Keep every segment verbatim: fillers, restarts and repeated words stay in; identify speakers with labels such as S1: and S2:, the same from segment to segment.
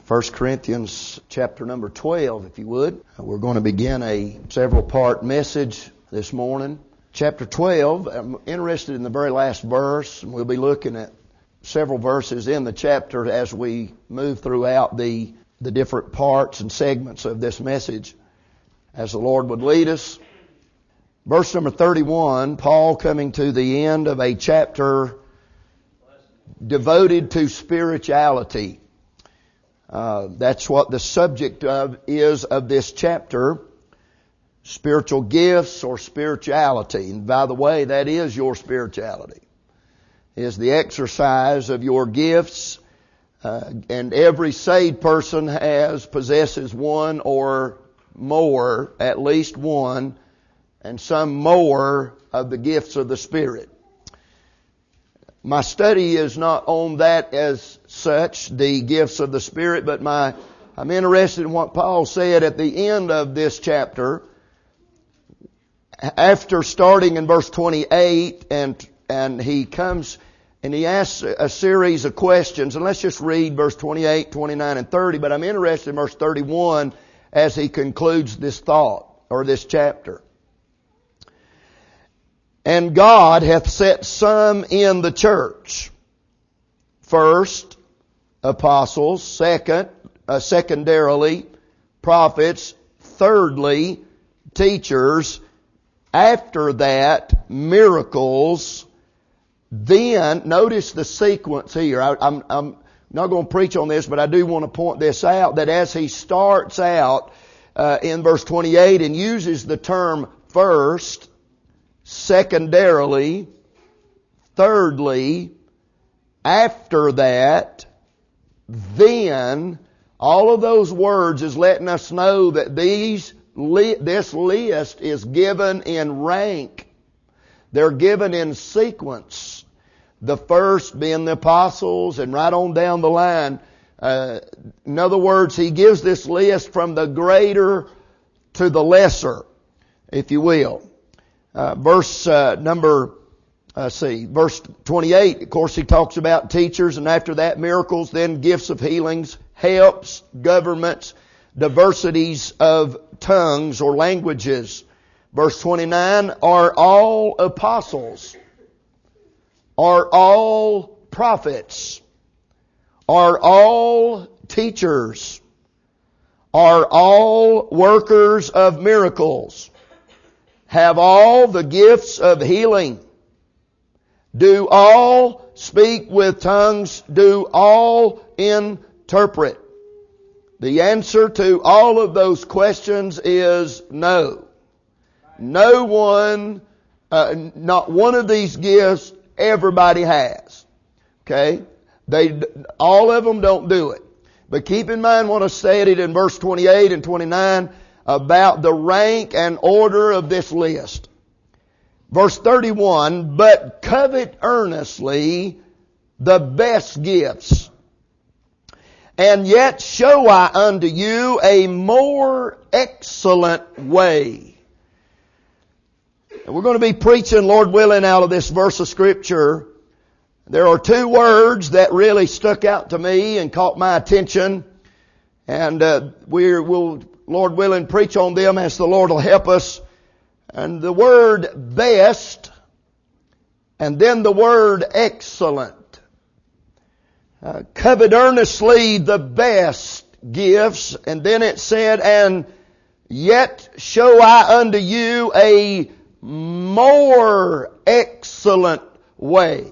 S1: First Corinthians chapter number twelve, if you would. We're going to begin a several part message this morning. Chapter twelve, I'm interested in the very last verse, and we'll be looking at several verses in the chapter as we move throughout the, the different parts and segments of this message as the Lord would lead us. Verse number thirty-one, Paul coming to the end of a chapter devoted to spirituality. Uh, that's what the subject of is of this chapter, spiritual gifts or spirituality. And by the way, that is your spirituality. Is the exercise of your gifts, uh, and every saved person has, possesses one or more, at least one, and some more of the gifts of the Spirit. My study is not on that as such, the gifts of the Spirit, but my, I'm interested in what Paul said at the end of this chapter. After starting in verse twenty-eight, and, and he comes and he asks a series of questions, and let's just read verse twenty-eight, twenty-nine, and thirty, but I'm interested in verse thirty-one as he concludes this thought, or this chapter. And God hath set some in the church. First, apostles. Second, uh, secondarily, prophets. Thirdly, teachers. After that, miracles. Then, notice the sequence here. I, I'm, I'm not going to preach on this, but I do want to point this out, that as he starts out uh, in verse twenty-eight and uses the term first, secondarily, thirdly, after that, then, all of those words is letting us know that these li- this list is given in rank. They're given in sequence. The first being the apostles, and right on down the line. Uh, in other words, he gives this list from the greater to the lesser, if you will. Uh, verse uh, number, uh, see, verse twenty-eight, of course he talks about teachers, and after that miracles, then gifts of healings, helps, governments, diversities of tongues or languages. Verse twenty-nine, are all apostles? Are all prophets? Are all teachers? Are all workers of miracles? Have all the gifts of healing? Do all speak with tongues? Do all interpret? The answer to all of those questions is no. No one, uh, not one of these gifts everybody has. Okay? They, all of them don't do it. But keep in mind what I said it in verse twenty-eight and twenty-nine about the rank and order of this list. Verse thirty-one, but covet earnestly the best gifts, and yet show I unto you a more excellent way. And we're going to be preaching, Lord willing, out of this verse of Scripture. There are two words that really stuck out to me and caught my attention, and uh, we will, Lord willing, preach on them as the Lord will help us. And the word best, and then the word excellent. Uh, covet earnestly the best gifts, and then it said, and yet show I unto you a more excellent way.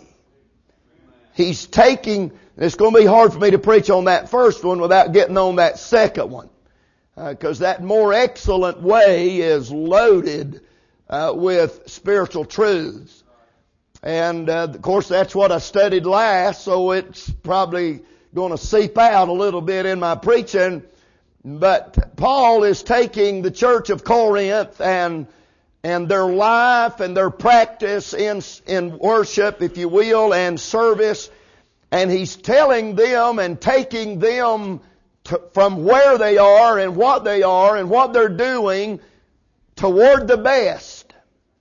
S1: He's taking, it's going to be hard for me to preach on that first one without getting on that second one. Because uh, that more excellent way is loaded uh, with spiritual truths. And uh, of course that's what I studied last, so it's probably going to seep out a little bit in my preaching. But Paul is taking the church of Corinth and and their life and their practice in in worship, if you will, and service, and he's telling them and taking them to, from where they are and what they are and what they're doing toward the best.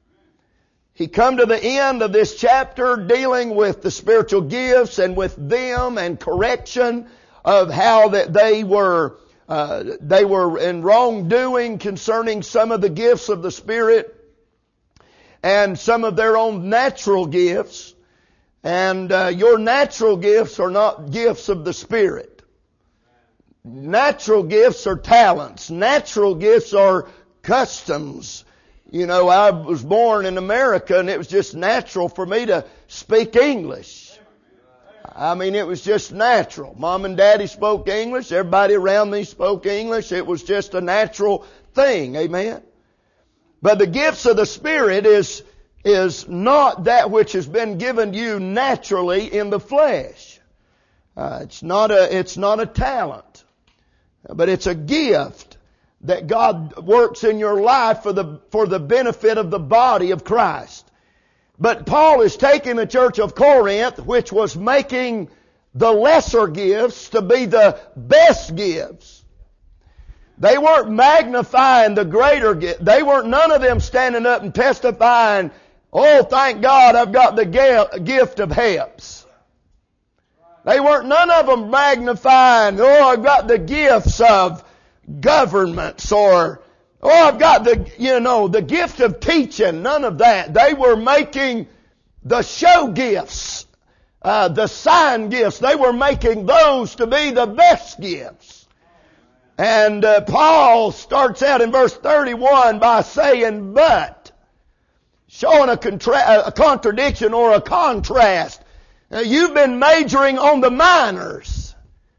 S1: He come to the end of this chapter dealing with the spiritual gifts and with them and correction of how that they were uh, they were in wrongdoing concerning some of the gifts of the Spirit and some of their own natural gifts. And uh, your natural gifts are not gifts of the Spirit. Natural gifts are talents. Natural gifts are customs. You know, I was born in America and it was just natural for me to speak English. I mean, it was just natural. Mom and Daddy spoke English. Everybody around me spoke English. It was just a natural thing. Amen. But the gifts of the Spirit is, is not that which has been given you naturally in the flesh. Uh, it's not a, it's not a talent, but it's a gift that God works in your life for the, for the benefit of the body of Christ. But Paul is taking the church of Corinth, which was making the lesser gifts to be the best gifts. They weren't magnifying the greater gift. They weren't, none of them standing up and testifying, oh, thank God I've got the gift of helps. They weren't, none of them magnifying, oh, I've got the gifts of governments, or oh, I've got the, you know, the gift of teaching. None of that. They were making the show gifts, uh, the sign gifts. They were making those to be the best gifts. And uh, Paul starts out in verse thirty-one by saying, but, showing a, contra- a contradiction or a contrast. Now, you've been majoring on the minors.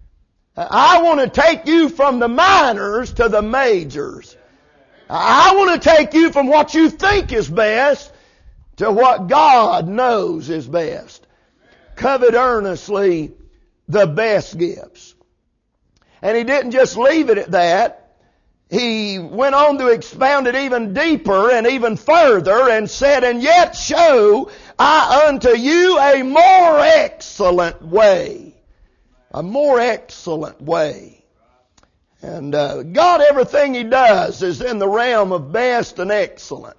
S1: I want to take you from the minors to the majors. I want to take you from what you think is best to what God knows is best. Covet earnestly the best gifts. And he didn't just leave it at that. He went on to expound it even deeper and even further and said, and yet show I unto you a more excellent way. A more excellent way. And uh, God, everything He does is in the realm of best and excellent.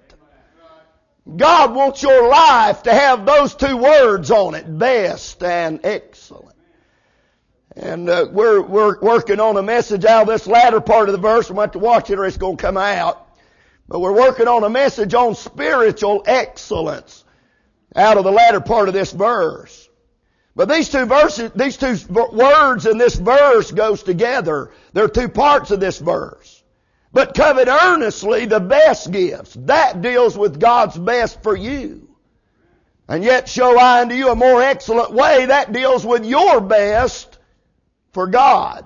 S1: God wants your life to have those two words on it, best and excellent. And uh, we're we're working on a message out of this latter part of the verse. We have to watch it or it's going to come out. But we're working on a message on spiritual excellence out of the latter part of this verse. But these two verses, these two words in this verse goes together. There are two parts of this verse. But covet earnestly the best gifts. That deals with God's best for you. And yet show I unto you a more excellent way. That deals with your best for God.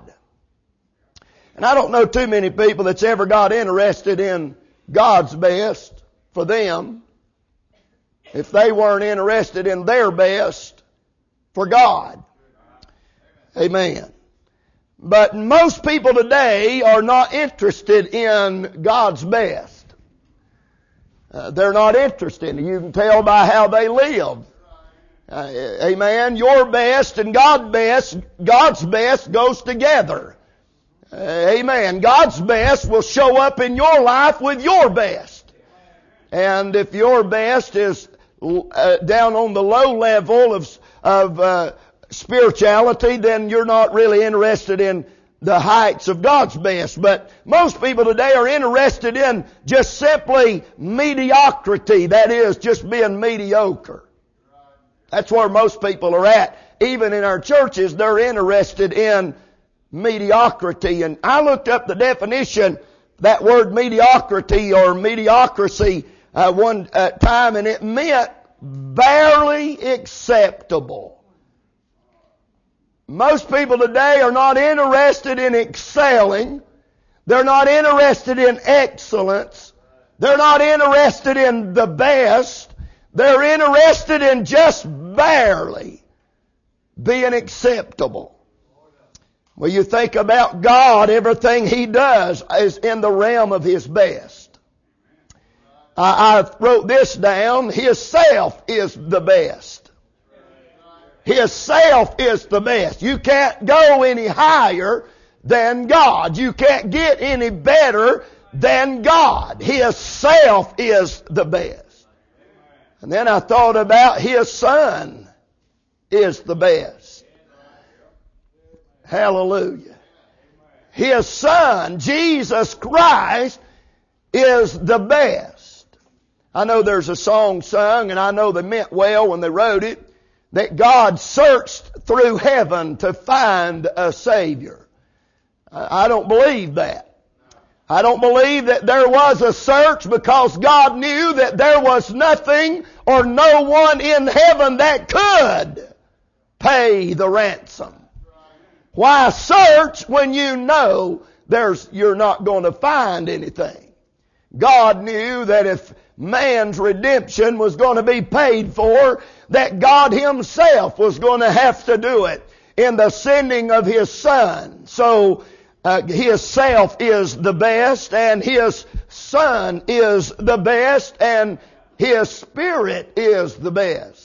S1: And I don't know too many people that's ever got interested in God's best for them if they weren't interested in their best for God. Amen. But most people today are not interested in God's best. Uh, they're not interested. You can tell by how they live. Uh, amen. Your best and God's best, God's best goes together. Uh, amen. God's best will show up in your life with your best. And if your best is uh, down on the low level of of uh, spirituality, then you're not really interested in the heights of God's best. But most people today are interested in just simply mediocrity. That is, just being mediocre. That's where most people are at. Even in our churches, they're interested in mediocrity. And I looked up the definition, that word mediocrity or mediocrity, uh, one uh, time, and it meant barely acceptable. Most people today are not interested in excelling. They're not interested in excellence. They're not interested in the best. They're interested in just barely being acceptable. When you think about God, everything He does is in the realm of His best. I, I wrote this down. His self is the best. His self is the best. You can't go any higher than God. You can't get any better than God. His self is the best. And then I thought about His Son is the best. Hallelujah. His Son, Jesus Christ, is the best. I know there's a song sung, and I know they meant well when they wrote it, that God searched through heaven to find a Savior. I don't believe that. I don't believe that there was a search, because God knew that there was nothing or no one in heaven that could pay the ransom. Why search when you know there's, you're not going to find anything? God knew that if man's redemption was going to be paid for, that God Himself was going to have to do it in the sending of His Son. So, uh, His self is the best, and His Son is the best, and His Spirit is the best.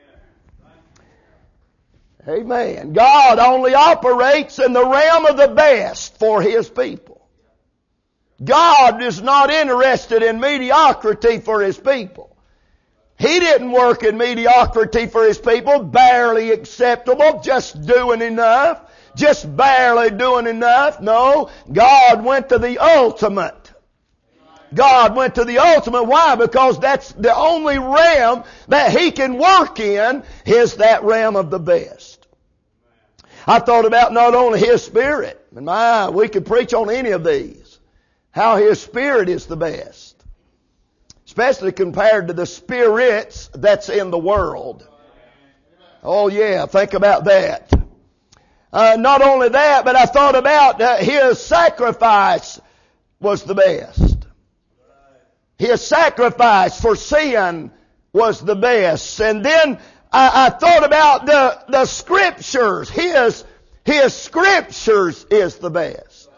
S1: Amen. God only operates in the realm of the best for His people. God is not interested in mediocrity for His people. He didn't work in mediocrity for His people, barely acceptable, just doing enough, just barely doing enough. No, God went to the ultimate. God went to the ultimate. Why? Because that's the only realm that He can work in, is that realm of the best. I thought about not only His Spirit, and my, we could preach on any of these, how His Spirit is the best. Especially compared to the spirits that's in the world. Oh yeah, think about that. Uh, not only that, but I thought about uh, His sacrifice was the best. His sacrifice for sin was the best. And then I, I thought about the, the Scriptures. His, His Scriptures is the best.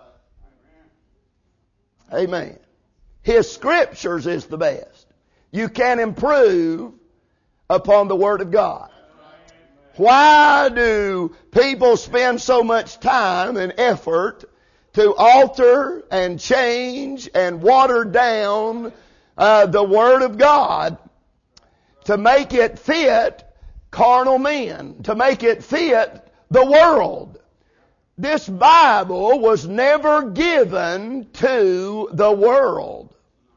S1: Amen. His Scriptures is the best. You can improve upon the Word of God. Why do people spend so much time and effort to alter and change and water down uh, the Word of God to make it fit carnal men, to make it fit the world? This Bible was never given to the world.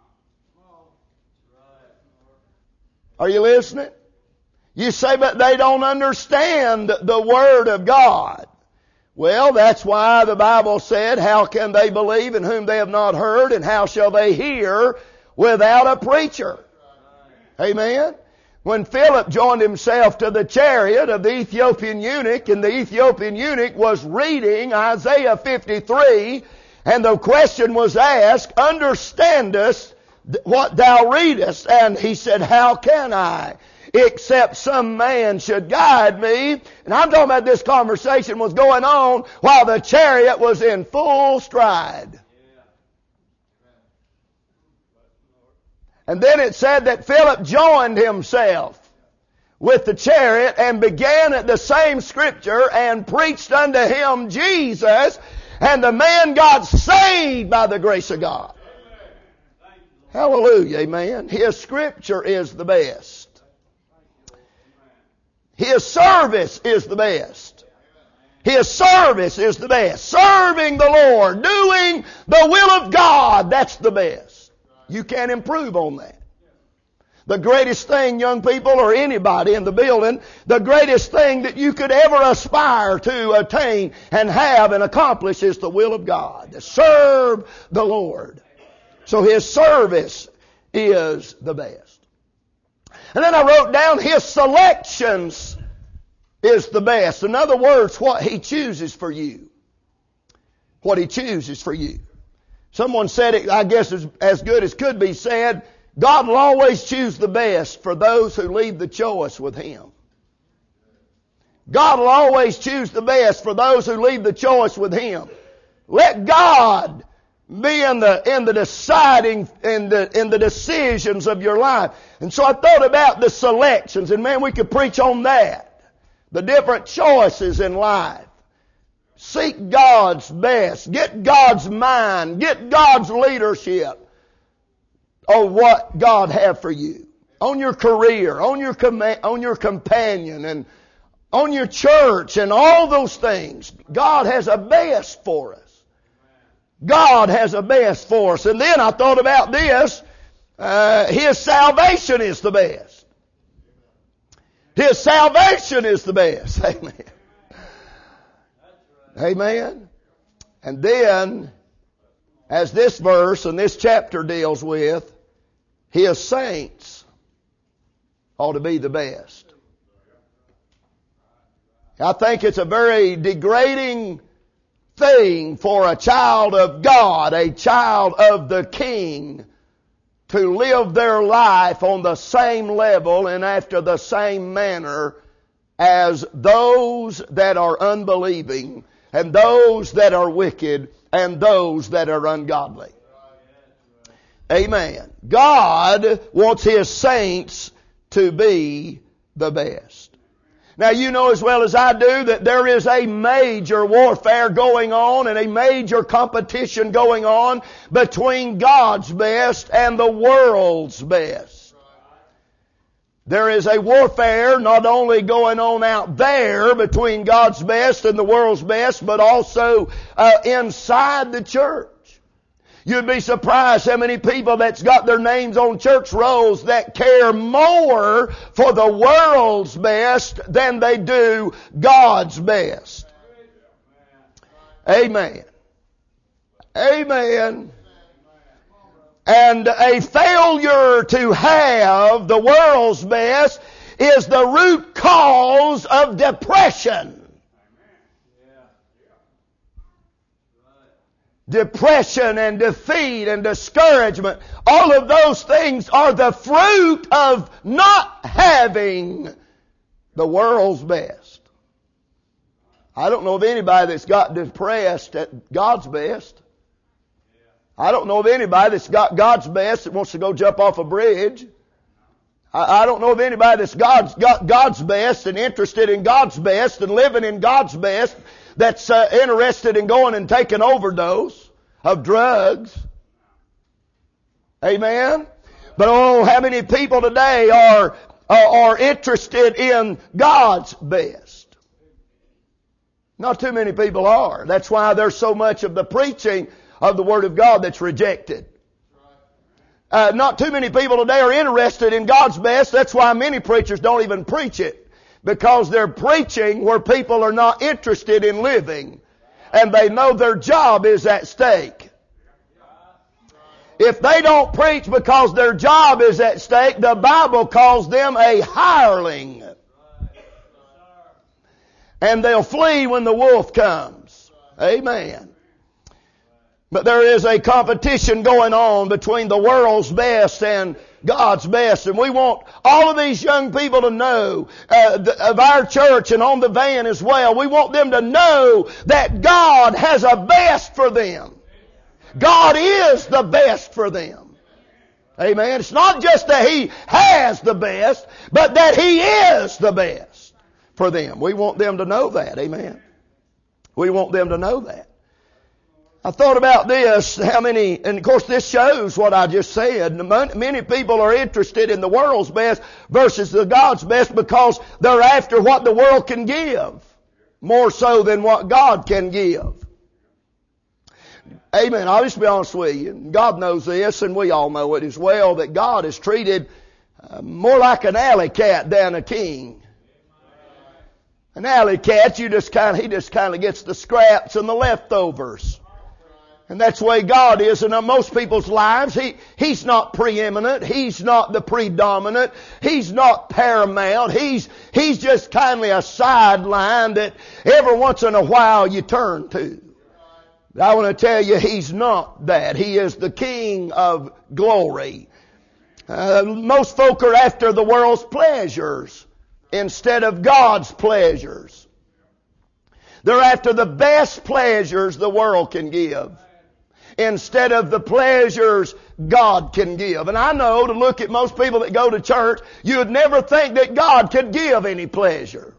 S1: Are you listening? You say, but they don't understand the Word of God. Well, that's why the Bible said, how can they believe in whom they have not heard, and how shall they hear without a preacher? Amen? When Philip joined himself to the chariot of the Ethiopian eunuch, and the Ethiopian eunuch was reading Isaiah fifty-three, and the question was asked, understandest what thou readest? And he said, how can I, except some man should guide me? And I'm talking about this conversation was going on while the chariot was in full stride. And then it said that Philip joined himself with the chariot and began at the same Scripture and preached unto him Jesus, and the man got saved by the grace of God. Hallelujah, amen. His Scripture is the best. His service is the best. His service is the best. Serving the Lord, doing the will of God, that's the best. You can't improve on that. The greatest thing, young people, or anybody in the building, the greatest thing that you could ever aspire to attain and have and accomplish is the will of God. To serve the Lord. So His service is the best. And then I wrote down His selections is the best. In other words, what He chooses for you. What He chooses for you. Someone said it, I guess as, as good as could be said, God will always choose the best for those who leave the choice with Him. God will always choose the best for those who leave the choice with Him. Let God be in the, in the deciding, in the, in the decisions of your life. And so I thought about the selections, and man, we could preach on that. The different choices in life. Seek God's best. Get God's mind. Get God's leadership on what God have for you. On your career, on your com- on your companion, and on your church and all those things. God has a best for us. God has a best for us. And then I thought about this. Uh, His salvation is the best. His salvation is the best. Amen. Amen. And then, as this verse and this chapter deals with, His saints ought to be the best. I think it's a very degrading thing for a child of God, a child of the King, to live their life on the same level and after the same manner as those that are unbelieving and those that are wicked and those that are ungodly. Amen. God wants His saints to be the best. Now you know as well as I do that there is a major warfare going on and a major competition going on between God's best and the world's best. There is a warfare not only going on out there between God's best and the world's best, but also uh, inside the church. You'd be surprised how many people that's got their names on church rolls that care more for the world's best than they do God's best. Amen. Amen. And a failure to have the world's best is the root cause of depression. Depression and defeat and discouragement, all of those things are the fruit of not having the world's best. I don't know of anybody that's got depressed at God's best. I don't know of anybody that's got God's best that wants to go jump off a bridge. I, I don't know of anybody that's God's, got God's best and interested in God's best and living in God's best that's uh, interested in going and taking overdose of drugs. Amen? But oh, how many people today are, uh, are interested in God's best? Not too many people are. That's why there's so much of the preaching of the Word of God that's rejected. Uh, not too many people today are interested in God's best. That's why many preachers don't even preach it. Because they're preaching where people are not interested in living. And they know their job is at stake. If they don't preach because their job is at stake, the Bible calls them a hireling. And they'll flee when the wolf comes. Amen. But there is a competition going on between the world's best and God's best. And we want all of these young people to know, uh, the, of our church and on the van as well, we want them to know that God has a best for them. God is the best for them. Amen. It's not just that He has the best, but that He is the best for them. We want them to know that. Amen. We want them to know that. I thought about this, how many, and of course this shows what I just said. Many people are interested in the world's best versus the God's best because they're after what the world can give, more so than what God can give. Amen. I'll just be honest with you. God knows this, and we all know it as well, that God is treated uh, more like an alley cat than a king. An alley cat, you just kind of, he just kind of gets the scraps and the leftovers. And that's the way God is in most people's lives. He, He's not preeminent. He's not the predominant. He's not paramount. He's, He's just kindly a sideline that every once in a while you turn to. I want to tell you, He's not that. He is the King of glory. Uh, most folk are after the world's pleasures instead of God's pleasures. They're after the best pleasures the world can give instead of the pleasures God can give. And I know, to look at most people that go to church, you would never think that God could give any pleasure.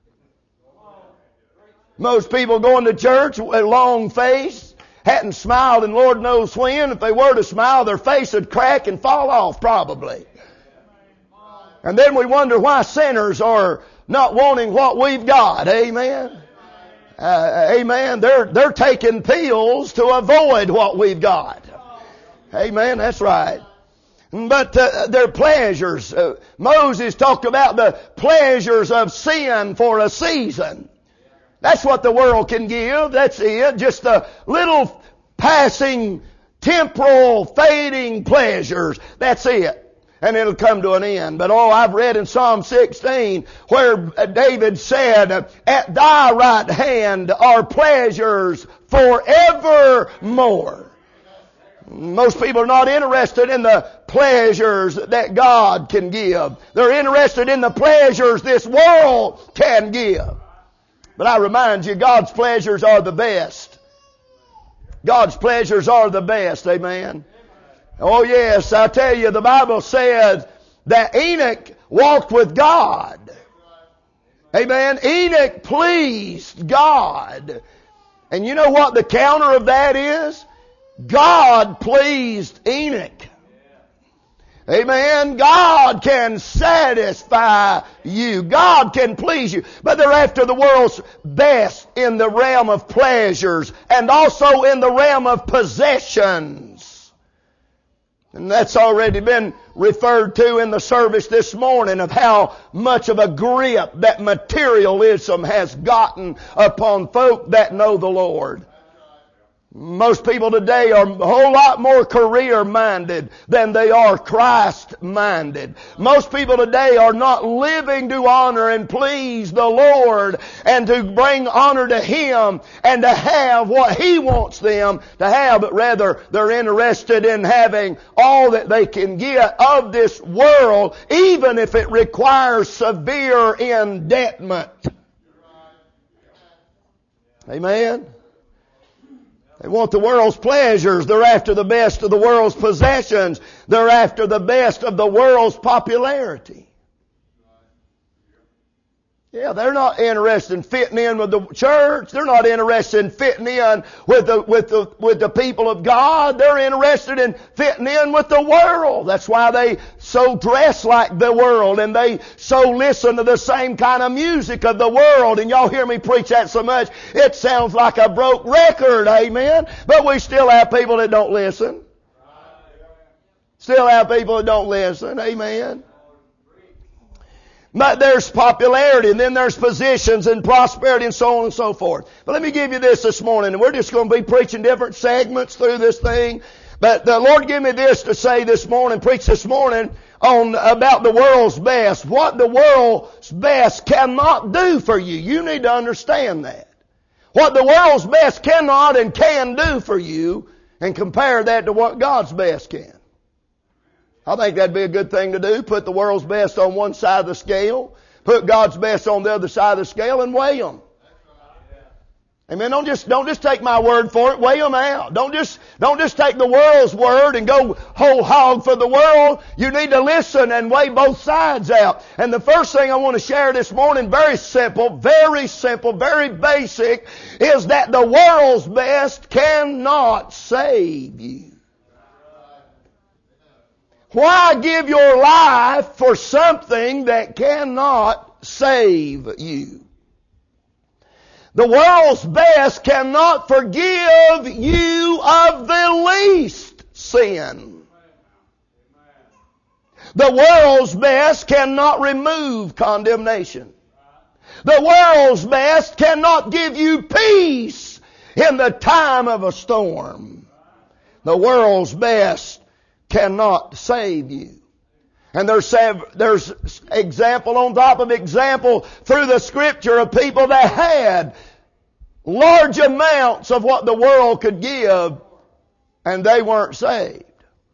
S1: Most people going to church with a long face, hadn't smiled in Lord knows when. If they were to smile, their face would crack and fall off probably. And then we wonder why sinners are not wanting what we've got. Amen. Uh, amen. They're, they're taking pills to avoid what we've got. Amen. That's right. But uh, their pleasures. Uh, Moses talked about the pleasures of sin for a season. That's what the world can give. That's it. Just a little passing, temporal, fading pleasures. That's it. And it'll come to an end. But oh, I've read in Psalm sixteen where David said, at thy right hand are pleasures forevermore. Most people are not interested in the pleasures that God can give. They're interested in the pleasures this world can give. But I remind you, God's pleasures are the best. God's pleasures are the best. Amen. Oh yes, I tell you, the Bible says that Enoch walked with God. Amen. Enoch pleased God. And you know what the counter of that is? God pleased Enoch. Amen. God can satisfy you. God can please you. But they're after the world's best in the realm of pleasures and also in the realm of possessions. And that's already been referred to in the service this morning of how much of a grip that materialism has gotten upon folk that know the Lord. Most people today are a whole lot more career-minded than they are Christ-minded. Most people today are not living to honor and please the Lord and to bring honor to Him and to have what He wants them to have, but rather they're interested in having all that they can get of this world, even if it requires severe indebtment. Amen. They want the world's pleasures. They're after the best of the world's possessions. They're after the best of the world's popularity. Yeah, they're not interested in fitting in with the church. They're not interested in fitting in with the, with the, with the people of God. They're interested in fitting in with the world. That's why they so dress like the world and they so listen to the same kind of music of the world. And y'all hear me preach that so much, it sounds like a broke record, amen? But we still have people that don't listen. Still have people that don't listen, amen? But there's popularity, and then there's positions and prosperity and so on and so forth. But let me give you this this morning, and we're just going to be preaching different segments through this thing. But the Lord gave me this to say this morning, preach this morning on about the world's best. What the world's best cannot do for you. You need to understand that. What the world's best cannot and can do for you, and compare that to what God's best can. I think that'd be a good thing to do. Put the world's best on one side of the scale. Put God's best on the other side of the scale and weigh them. Amen. Don't just, don't just take my word for it. Weigh them out. Don't just, don't just take the world's word and go whole hog for the world. You need to listen and weigh both sides out. And the first thing I want to share this morning, very simple, very simple, very basic, is that the world's best cannot save you. Why give your life for something that cannot save you? The world's best cannot forgive you of the least sin. The world's best cannot remove condemnation. The world's best cannot give you peace in the time of a storm. The world's best cannot save you. And there's there's example on top of example through the Scripture of people that had large amounts of what the world could give and they weren't saved.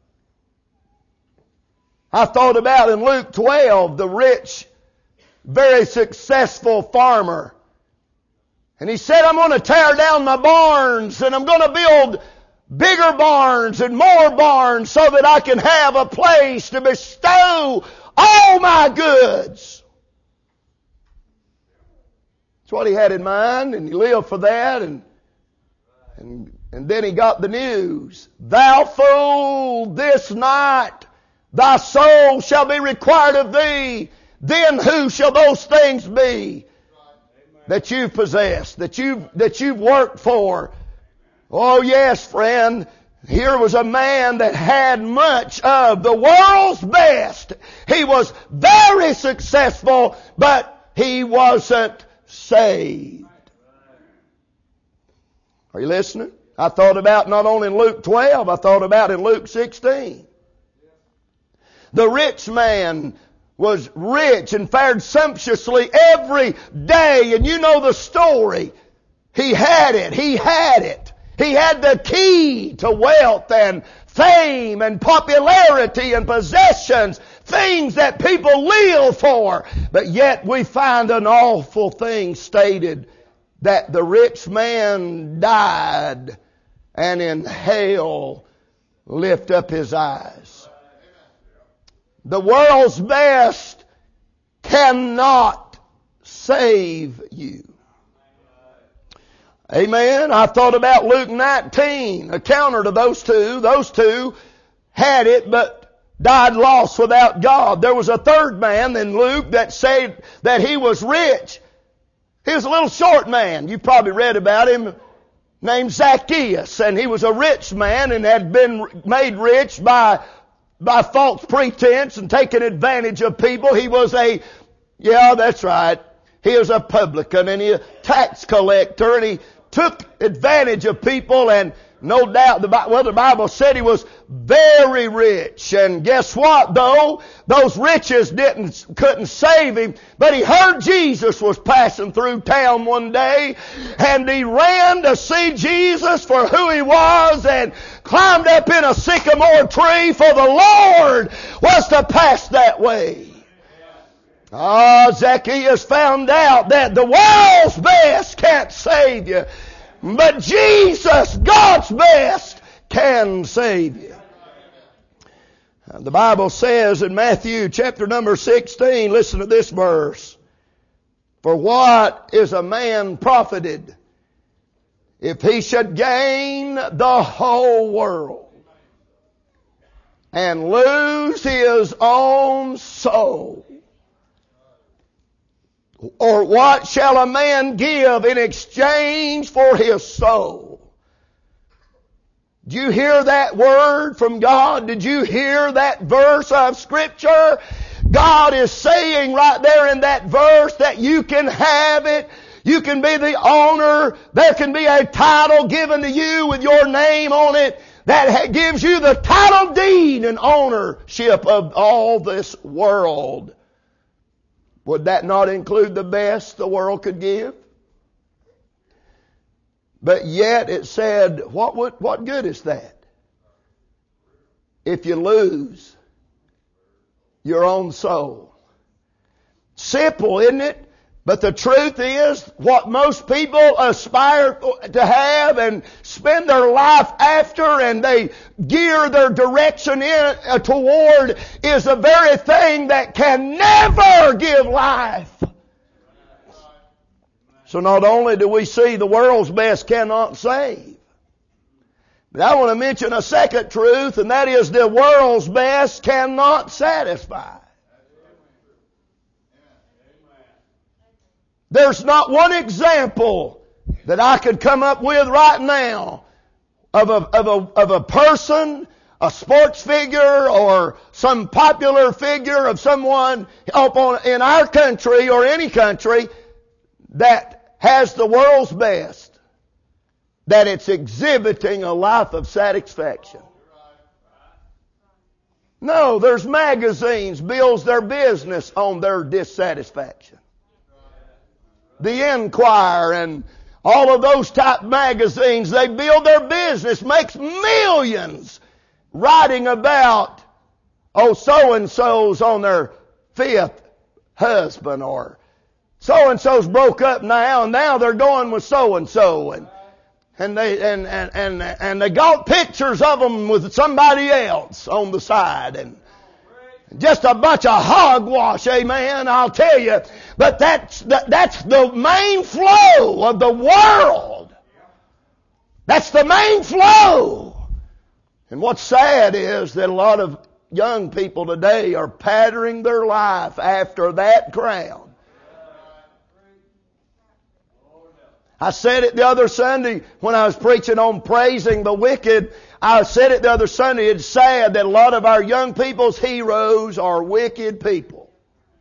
S1: I thought about in Luke twelve, the rich, very successful farmer. And he said, I'm going to tear down my barns and I'm going to build bigger barns and more barns so that I can have a place to bestow all my goods. That's what he had in mind, and he lived for that, and and, and then he got the news. Thou fool, this night thy soul shall be required of thee. then who shall those things be that you've possessed, that you've, that you've worked for? Oh yes, friend. Here was a man that had much of the world's best. He was very successful, but he wasn't saved. Are you listening? I thought about not only in Luke twelve, I thought about in Luke sixteen. The rich man was rich and fared sumptuously every day. And you know the story. He had it. He had it. He had the key to wealth and fame and popularity and possessions, things that people live for. But yet we find an awful thing stated, that the rich man died and in hell lift up his eyes. The world's best cannot save you. Amen. I thought about Luke nineteen, a counter to those two. Those two had it, but died lost without God. There was a third man in Luke that said that he was rich. He was a little short man. You've probably read about him, named Zacchaeus. And he was a rich man and had been made rich by by false pretense and taking advantage of people. He was a, yeah, that's right. He was a publican and he a tax collector, and he took advantage of people, and no doubt, the well, the Bible said he was very rich. And guess what, though? Those riches didn't, couldn't save him. But he heard Jesus was passing through town one day, and he ran to see Jesus for who he was, and climbed up in a sycamore tree, for the Lord was to pass that way. Ah, Zacchaeus found out that the world's best can't save you, but Jesus, God's best, can save you. The Bible says in Matthew chapter number sixteen, listen to this verse. For what is a man profited if he should gain the whole world and lose his own soul? Or what shall a man give in exchange for his soul? Did you hear that word from God? Did you hear that verse of Scripture? God is saying right there in that verse that you can have it. You can be the owner. There can be a title given to you with your name on it that gives you the title deed and ownership of all this world. Would that not include the best the world could give? But yet it said, what would, what good is that if you lose your own soul? Simple, isn't it? But the truth is, what most people aspire to have and spend their life after, and they gear their direction in uh, toward, is the very thing that can never give life. So not only do we see the world's best cannot save, but I want to mention a second truth, and that is the world's best cannot satisfy. There's not one example that I could come up with right now of a, of a, of a person, a sports figure, or some popular figure of someone up on, in our country or any country that has the world's best, that it's exhibiting a life of satisfaction. No, there's magazines builds their business on their dissatisfaction. The Enquirer and all of those type magazines, they build their business, makes millions writing about, oh, so-and-so's on their fifth husband, or so-and-so's broke up now and now they're going with so-and-so, and and they and and and, and they got pictures of them with somebody else on the side, and just a bunch of hogwash, amen, I'll tell you. But that's, that, that's the main flow of the world. That's the main flow. And what's sad is that a lot of young people today are patterning their life after that crowd. I said it the other Sunday when I was preaching on praising the wicked. I said it the other Sunday. It's sad that a lot of our young people's heroes are wicked people.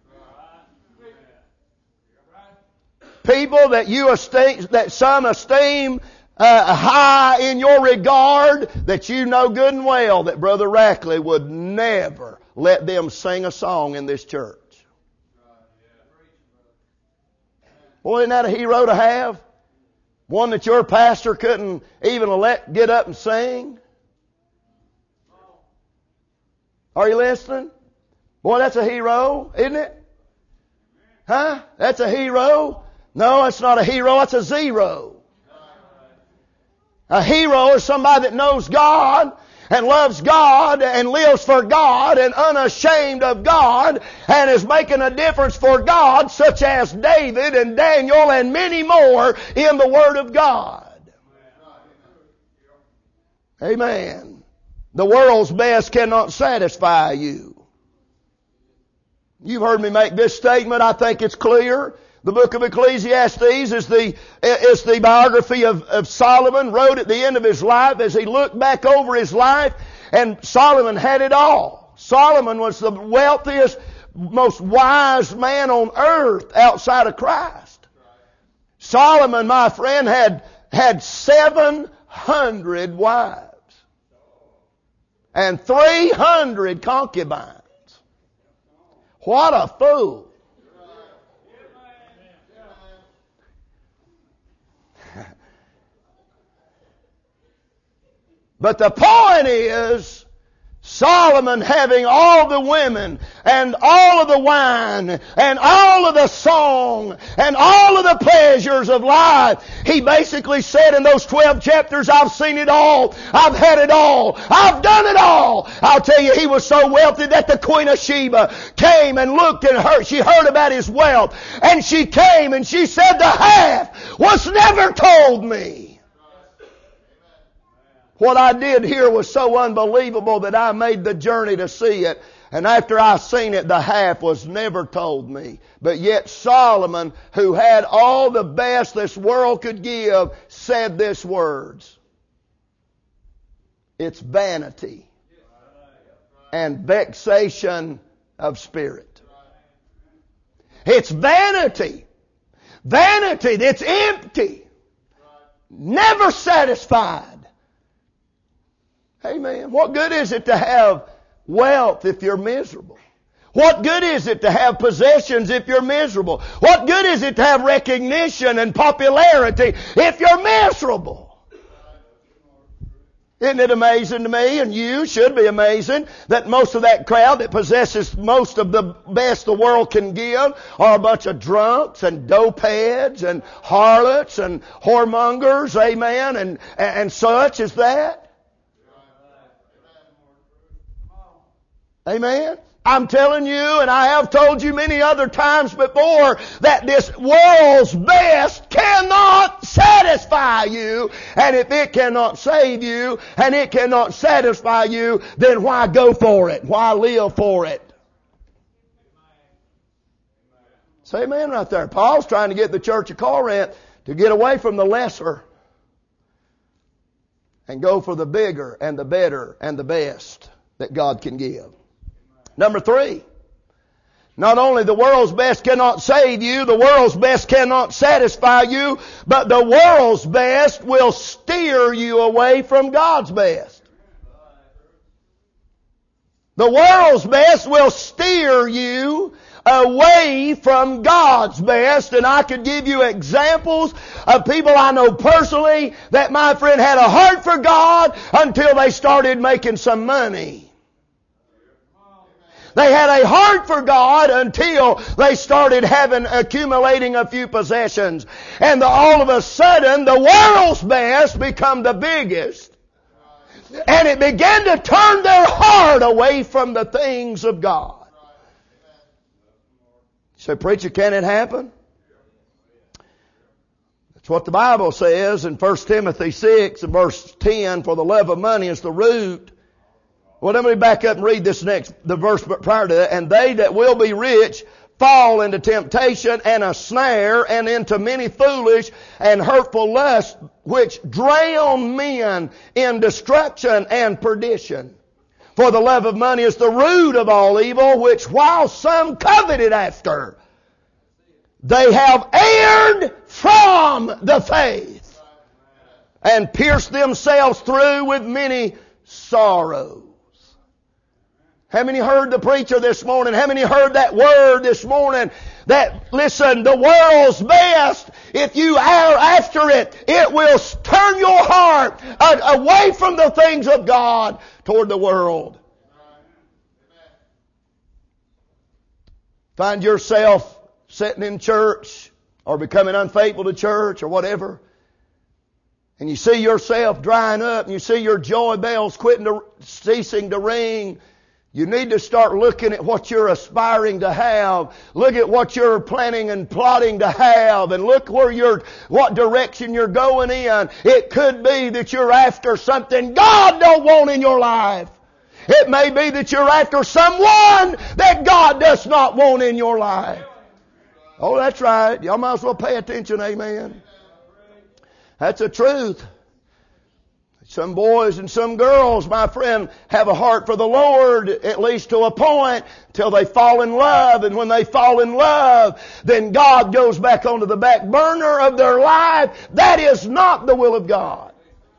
S1: People that you esteem, that some esteem uh, high in your regard, that you know good and well that Brother Rackley would never let them sing a song in this church. Boy, isn't that a hero to have? One that your pastor couldn't even let get up and sing. Are you listening? Boy, that's a hero, isn't it? Huh? That's a hero? No, it's not a hero, it's a zero. A hero is somebody that knows God and loves God and lives for God and unashamed of God and is making a difference for God, such as David and Daniel and many more in the Word of God. Amen. The world's best cannot satisfy you. You've heard me make this statement. I think it's clear. The book of Ecclesiastes is the, is the biography of, of Solomon, wrote at the end of his life as he looked back over his life, and Solomon had it all. Solomon was the wealthiest, most wise man on earth outside of Christ. Solomon, my friend, had, had seven hundred wives and three hundred concubines. What a fool. But the point is, Solomon having all the women and all of the wine and all of the song and all of the pleasures of life, he basically said in those twelve chapters, I've seen it all, I've had it all, I've done it all. I'll tell you, he was so wealthy that the Queen of Sheba came and looked and heard, she heard about his wealth, and she came and she said, the half was never told me. What I did here was so unbelievable that I made the journey to see it. And after I seen it, the half was never told me. But yet Solomon, who had all the best this world could give, said these words. It's vanity and vexation of spirit. It's vanity. Vanity that's empty. Never satisfied. Amen. What good is it to have wealth if you're miserable? What good is it to have possessions if you're miserable? What good is it to have recognition and popularity if you're miserable? Isn't it amazing to me, and you should be amazing, that most of that crowd that possesses most of the best the world can give are a bunch of drunks and dopeheads and harlots and whoremongers, amen, and, and such as that? Amen. I'm telling you, and I have told you many other times before, that this world's best cannot satisfy you. And if it cannot save you, and it cannot satisfy you, then why go for it? Why live for it? Say amen right there. Paul's trying to get the church of Corinth to get away from the lesser and go for the bigger and the better and the best that God can give. Number three, not only the world's best cannot save you, the world's best cannot satisfy you, but the world's best will steer you away from God's best. The world's best will steer you away from God's best. And I could give you examples of people I know personally that, my friend, had a heart for God until they started making some money. They had a heart for God until they started having, accumulating a few possessions. And the, all of a sudden, the world's best become the biggest. And it began to turn their heart away from the things of God. You say, preacher, can it happen? That's what the Bible says in First Timothy six and verse ten, for the love of money is the root Well, let me back up and read this next, the verse prior to that. And they that will be rich fall into temptation and a snare and into many foolish and hurtful lusts, which drown men in destruction and perdition. For the love of money is the root of all evil, which while some coveted after, they have erred from the faith and pierced themselves through with many sorrows. How many heard the preacher this morning? How many heard that word this morning? That, listen, the world's best, if you are after it, it will turn your heart away from the things of God toward the world. Find yourself sitting in church or becoming unfaithful to church or whatever, and you see yourself drying up and you see your joy bells quitting to, ceasing to ring. You need to start looking at what you're aspiring to have. Look at what you're planning and plotting to have, and look where you're, what direction you're going in. It could be that you're after something God don't want in your life. It may be that you're after someone that God does not want in your life. Oh, that's right. Y'all might as well pay attention, amen. That's the truth. Some boys and some girls, my friend, have a heart for the Lord, at least to a point, till they fall in love. And when they fall in love, then God goes back onto the back burner of their life. That is not the will of God.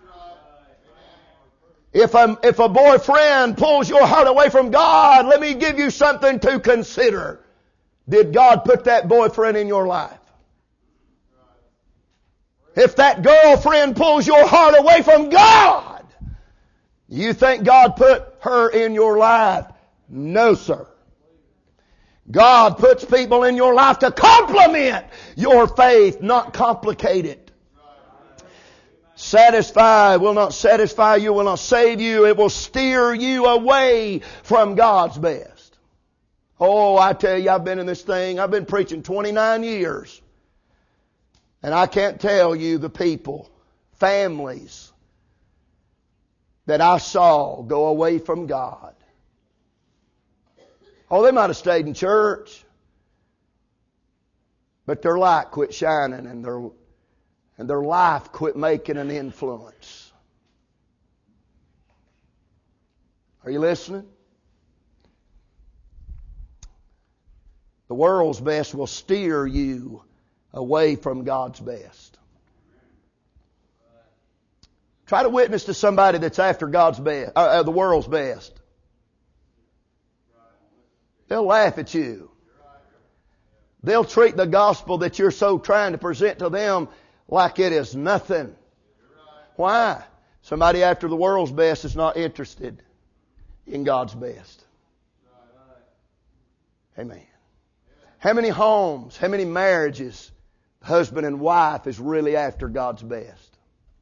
S1: If a, if a boyfriend pulls your heart away from God, let me give you something to consider. Did God put that boyfriend in your life? If that girlfriend pulls your heart away from God, you think God put her in your life? No, sir. God puts people in your life to complement your faith, not complicate it. Satisfy will not satisfy you, will not save you. It will steer you away from God's best. Oh, I tell you, I've been in this thing. I've been preaching twenty-nine years. And I can't tell you the people, families, that I saw go away from God. Oh, they might have stayed in church, but their light quit shining and their, and their life quit making an influence. Are you listening? The world's best will steer you away from God's best. Try to witness to somebody that's after God's best, uh, the world's best. They'll laugh at you. They'll treat the gospel that you're so trying to present to them like it is nothing. Why? Somebody after the world's best is not interested in God's best. Amen. How many homes, how many marriages, husband and wife is really after God's best?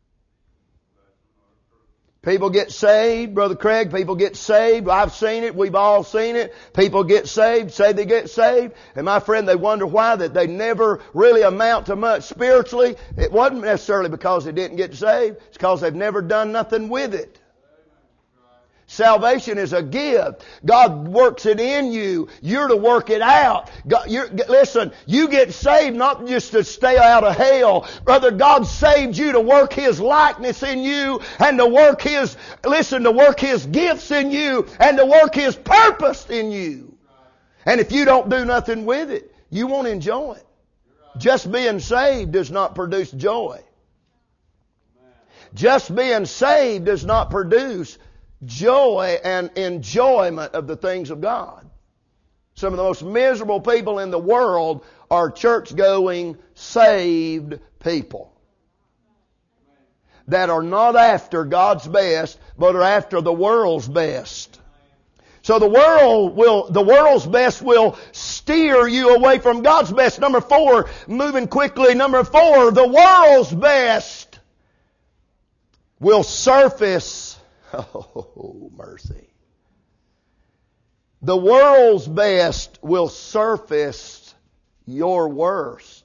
S1: People get saved, Brother Craig, people get saved. I've seen it, we've all seen it. People get saved, say they get saved, and my friend, they wonder why that they never really amount to much spiritually. It wasn't necessarily because they didn't get saved, it's because they've never done nothing with it. Salvation is a gift. God works it in you. You're to work it out. God, you're, listen, you get saved not just to stay out of hell. Brother, God saved you to work His likeness in you and to work His, listen, to work His gifts in you and to work His purpose in you. And if you don't do nothing with it, you won't enjoy it. Just being saved does not produce joy. Just being saved does not produce joy and enjoyment of the things of God. Some of the most miserable people in the world are church-going, saved people that are not after God's best, but are after the world's best. So the world will, the world's best will steer you away from God's best. Number four, moving quickly, number four, the world's best will surface. Oh, mercy. The world's best will surface your worst.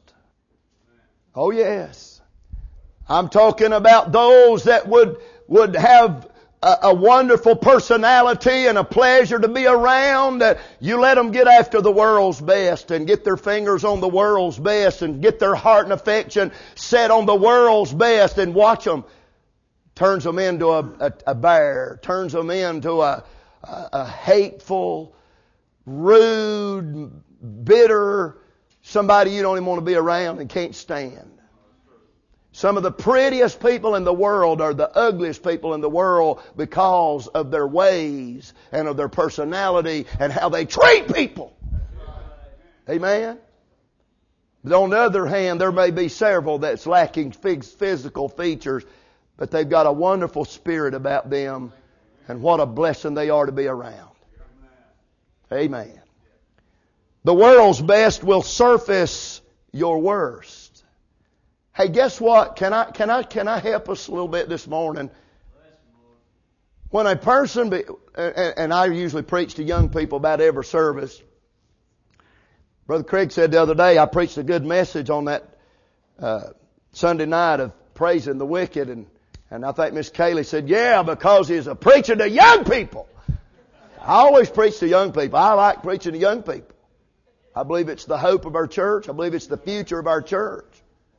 S1: Oh, yes. I'm talking about those that would, would have a, a wonderful personality and a pleasure to be around. Uh, you let them get after the world's best and get their fingers on the world's best and get their heart and affection set on the world's best and watch them. Turns them into a, a, a bear. Turns them into a, a, a hateful, rude, bitter, somebody you don't even want to be around and can't stand. Some of the prettiest people in the world are the ugliest people in the world because of their ways and of their personality and how they treat people. Amen? But on the other hand, there may be several that's lacking physical features, but they've got a wonderful spirit about them, and what a blessing they are to be around. Amen. The world's best will surface your worst. Hey, guess what? Can I, can I, can I help us a little bit this morning? When a person, be, and I usually preach to young people about every service. Brother Craig said the other day, I preached a good message on that uh, Sunday night of praising the wicked, and And I think Miss Kaylee said, yeah, because he's a preacher to young people. I always preach to young people. I like preaching to young people. I believe it's the hope of our church. I believe it's the future of our church.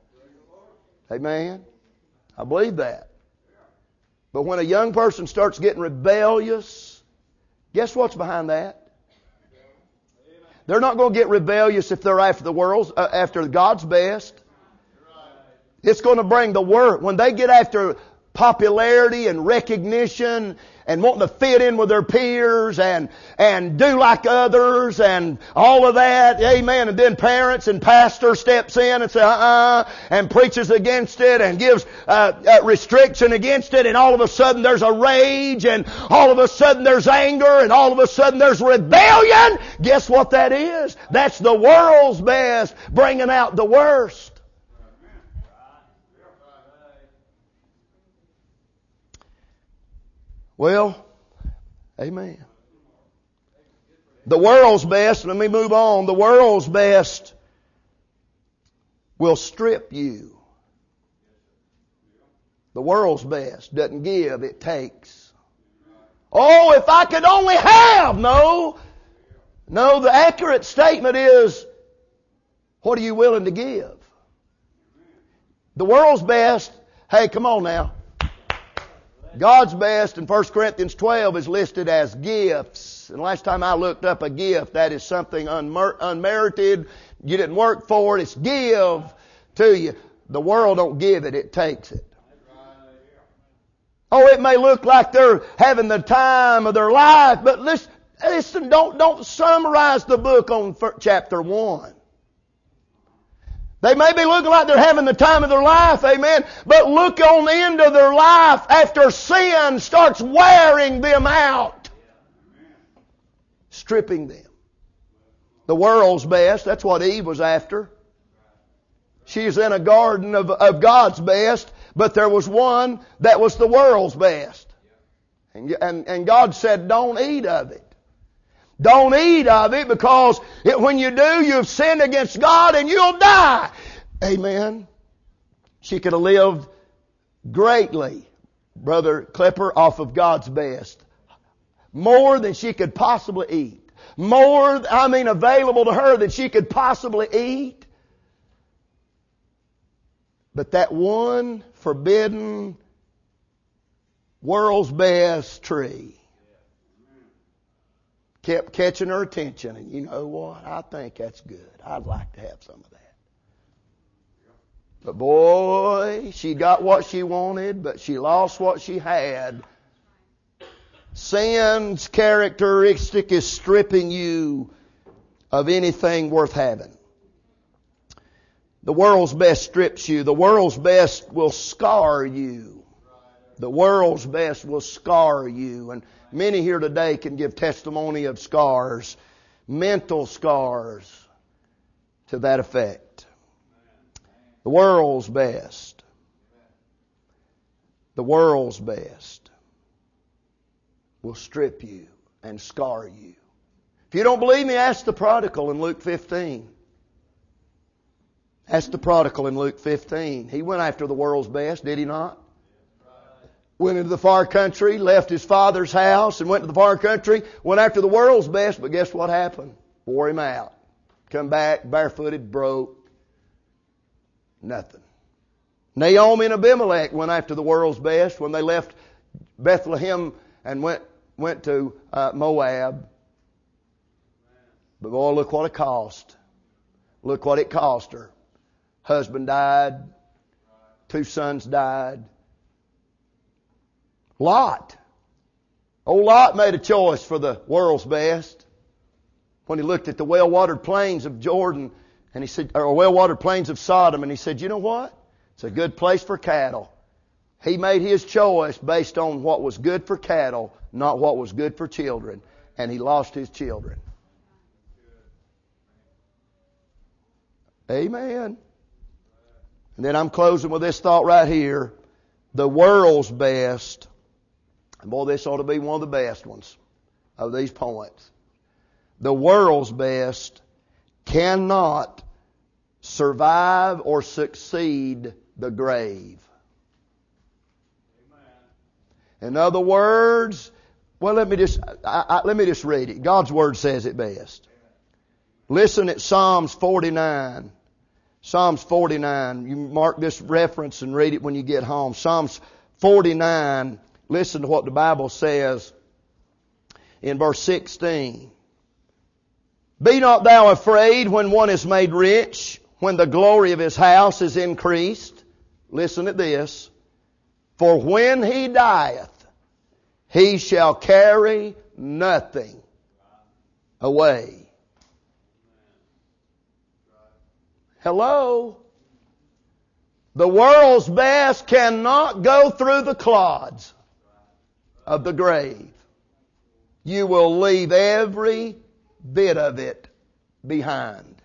S1: Amen. I believe that. But when a young person starts getting rebellious, guess what's behind that? They're not going to get rebellious if they're after the world's, uh, after God's best. It's going to bring the word. When they get after popularity and recognition and wanting to fit in with their peers and and do like others and all of that, amen. And then parents and pastor steps in and say uh-uh and preaches against it and gives uh, uh, restriction against it, and all of a sudden there's a rage, and all of a sudden there's anger, and all of a sudden there's rebellion. Guess what that is? That's the world's best bringing out the worst. Well, amen. The world's best, let me move on, the world's best will strip you. The world's best doesn't give, it takes. Oh, if I could only have! No. No, the accurate statement is, what are you willing to give? The world's best, hey, come on now. God's best in First Corinthians twelve is listed as gifts. And last time I looked up a gift, that is something unmer- unmerited. You didn't work for it. It's give to you. The world don't give it. It takes it. Oh, it may look like they're having the time of their life, but listen, listen don't, don't summarize the book on chapter one. They may be looking like they're having the time of their life, amen, but look on the end of their life after sin starts wearing them out, stripping them. The world's best, that's what Eve was after. She's in a garden of, of God's best, but there was one that was the world's best. And, and, and God said, don't eat of it. Don't eat of it, because it, when you do, you've sinned against God and you'll die. Amen. She could have lived greatly, Brother Clipper, off of God's best. More than she could possibly eat. More, I mean, available to her than she could possibly eat. But that one forbidden world's best tree kept catching her attention. And you know what? I think that's good. I'd like to have some of that. But boy, she got what she wanted, but she lost what she had. Sin's characteristic is stripping you of anything worth having. The world's best strips you. The world's best will scar you. The world's best will scar you. And many here today can give testimony of scars, mental scars to that effect. The world's best. The world's best will strip you and scar you. If you don't believe me, ask the prodigal in Luke fifteen. Ask the prodigal in Luke fifteen. He went after the world's best, did he not? went into the far country, left his father's house and went to the far country, went after the world's best, but guess what happened? Wore him out. Come back, barefooted, broke. Nothing. Naomi and Abimelech went after the world's best when they left Bethlehem and went went to uh, Moab. But boy, look what it cost. Look what it cost her. Husband died. Two sons died. Lot. Old Lot made a choice for the world's best when he looked at the well-watered plains of Jordan and he said, or well-watered plains of Sodom, and he said, you know what? It's a good place for cattle. He made his choice based on what was good for cattle, not what was good for children. And he lost his children. Amen. And then I'm closing with this thought right here. The world's best. And boy, this ought to be one of the best ones of these points. The world's best cannot survive or succeed the grave. In other words, well, let me just I, I, let me just read it. God's Word says it best. Listen at Psalms forty-nine. Psalms forty-nine. You mark this reference and read it when you get home. Psalms forty-nine. Listen to what the Bible says in verse sixteen. Be not thou afraid when one is made rich, when the glory of his house is increased. Listen at this. For when he dieth, he shall carry nothing away. Hello? The world's best cannot go through the clods of the grave. You will leave every bit of it behind.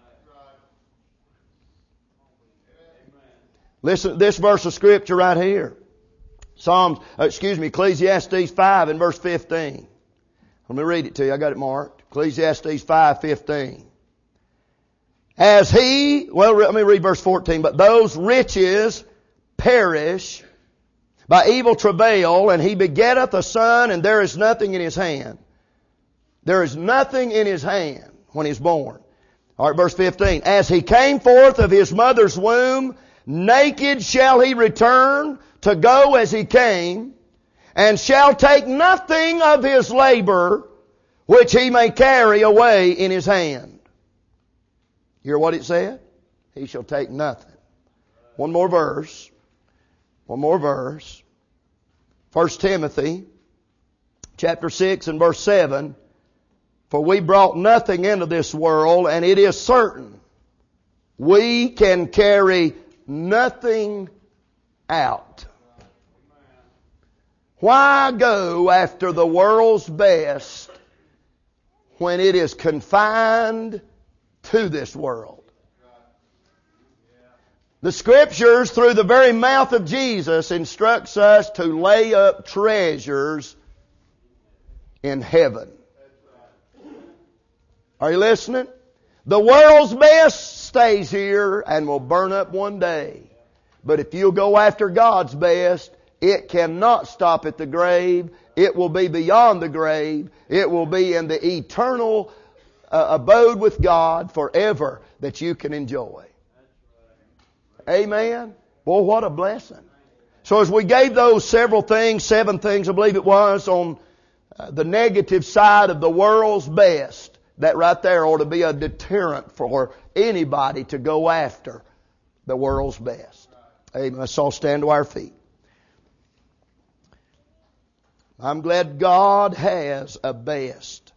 S1: Listen to this verse of Scripture right here. Psalms, uh, excuse me, Ecclesiastes five and verse fifteen. Let me read it to you. I got it marked. Ecclesiastes five fifteen. As he, well, let me read verse fourteen. But those riches perish by evil travail, and he begetteth a son, and there is nothing in his hand. There is nothing in his hand when he's born. All right, verse fifteen. As he came forth of his mother's womb, naked shall he return to go as he came, and shall take nothing of his labor which he may carry away in his hand. You hear what it said? He shall take nothing. One more verse. One more verse. First Timothy chapter six and verse seven. For we brought nothing into this world, and it is certain we can carry nothing out. Why go after the world's best when it is confined to this world? The Scriptures, through the very mouth of Jesus, instructs us to lay up treasures in heaven. Are you listening? The world's best stays here and will burn up one day. But if you'll go after God's best, it cannot stop at the grave. It will be beyond the grave. It will be in the eternal uh, abode with God forever that you can enjoy. Amen. Boy, what a blessing. So as we gave those several things, seven things I believe it was, on uh, the negative side of the world's best, that right there ought to be a deterrent for anybody to go after the world's best. Amen. Let's all stand to our feet. I'm glad God has a best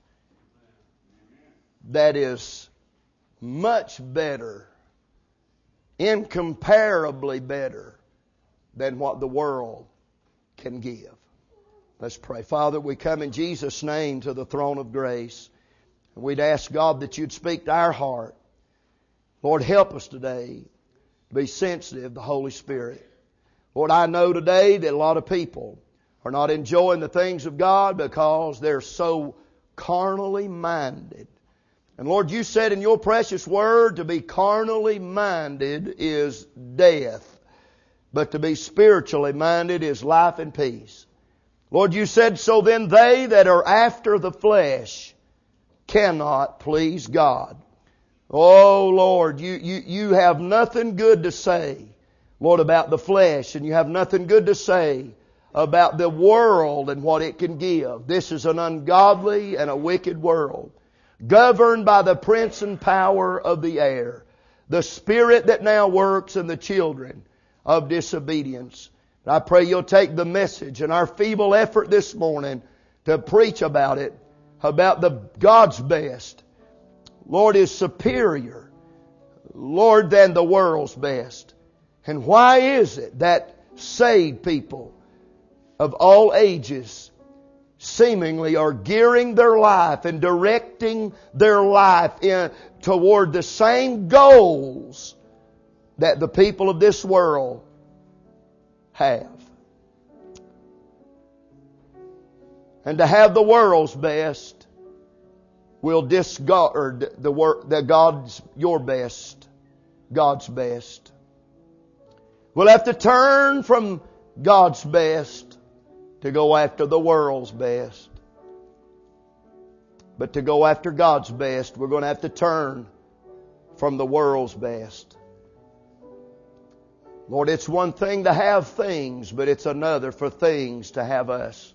S1: that is much better, incomparably better than what the world can give. Let's pray. Father, we come in Jesus' name to the throne of grace. And we'd ask God that you'd speak to our heart. Lord, help us today to be sensitive to the Holy Spirit. Lord, I know today that a lot of people are not enjoying the things of God because they're so carnally minded. And Lord, you said in your precious word to be carnally minded is death. but to be spiritually minded is life and peace. Lord, you said, so then they that are after the flesh cannot please God. Oh, Lord, you, you, you have nothing good to say, Lord, about the flesh, and you have nothing good to say about the world and what it can give. This is an ungodly and a wicked world, governed by the prince and power of the air, the spirit that now works in the children of disobedience. I pray you'll take the message and our feeble effort this morning to preach about it, about the God's best, Lord, is superior, Lord, than the world's best. And why is it that saved people of all ages seemingly are gearing their life and directing their life in, toward the same goals that the people of this world have? And to have the world's best will discard the work that God's your best, God's best. We'll have to turn from God's best to go after the world's best. But to go after God's best, we're going to have to turn from the world's best. Lord, it's one thing to have things, but it's another for things to have us.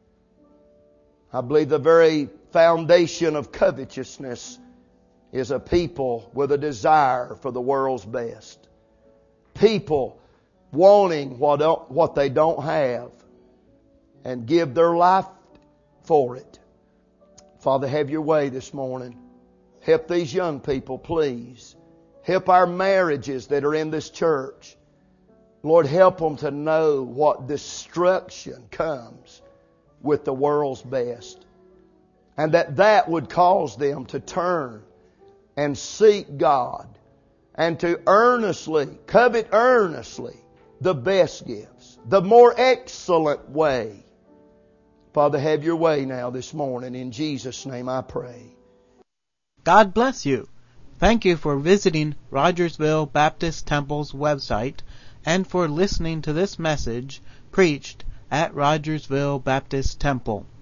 S1: I believe the very foundation of covetousness is a people with a desire for the world's best. People wanting what, don't, what they don't have and give their life for it. Father, have your way this morning. Help these young people, please. Help our marriages that are in this church. Lord, help them to know what destruction comes with the world's best. And that that would cause them to turn and seek God and to earnestly, covet earnestly the best gifts, the more excellent way. Father, have your way now this morning. In Jesus' name I pray.
S2: God bless you. Thank you for visiting Rogersville Baptist Temple's website and for listening to this message preached at Rogersville Baptist Temple.